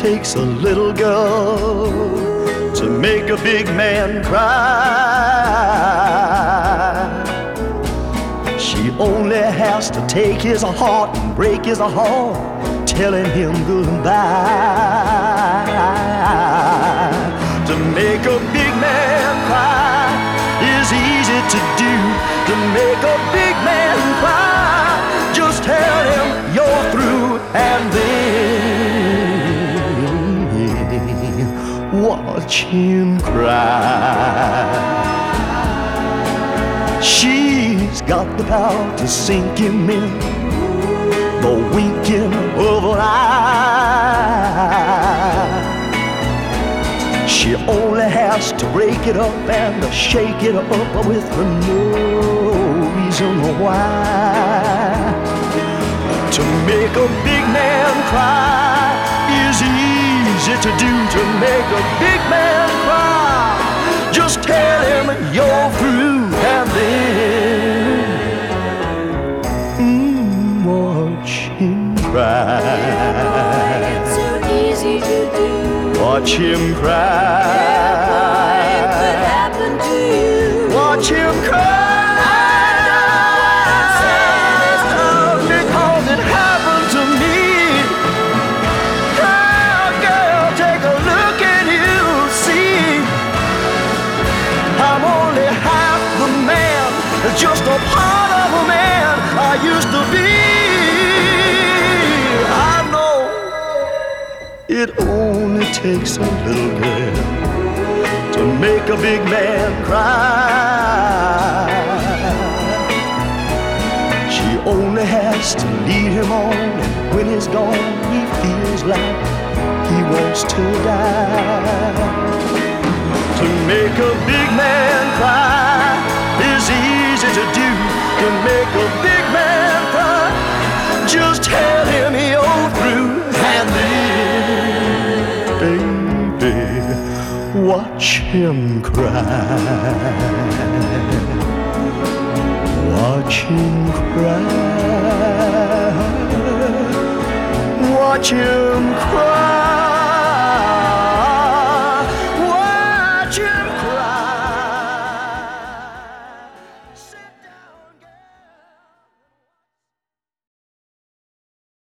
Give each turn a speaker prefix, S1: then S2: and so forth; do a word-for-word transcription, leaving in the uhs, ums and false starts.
S1: takes a little girl to make a big man cry. She only has to take his heart and break his heart, telling him goodbye. To make a big man cry is easy to do. To make a big man cry, just tell him you're through, and then watch him cry. She's got the power to sink him in the winking of an eye. She only has to break it up and to shake it up with her no reason why. To make a big man cry is easy to do. To make a big man cry, just tell him you're through, and then mm, watch him cry.
S2: It's so easy to do.
S1: Watch him cry.
S2: It could happen to you.
S1: Watch him cry. Because it happened to me. Oh, girl, take a look and you'll see I'm only half the man, just a part of a man I used to be. I know it only takes a little girl to make a big man cry. She only has to lead him on, and when he's gone, he feels like he wants to die. To make a big man cry is easy to do. To make a big man cry, just tell him you're through, and then baby, watch him cry. Watch him cry. Watch him cry.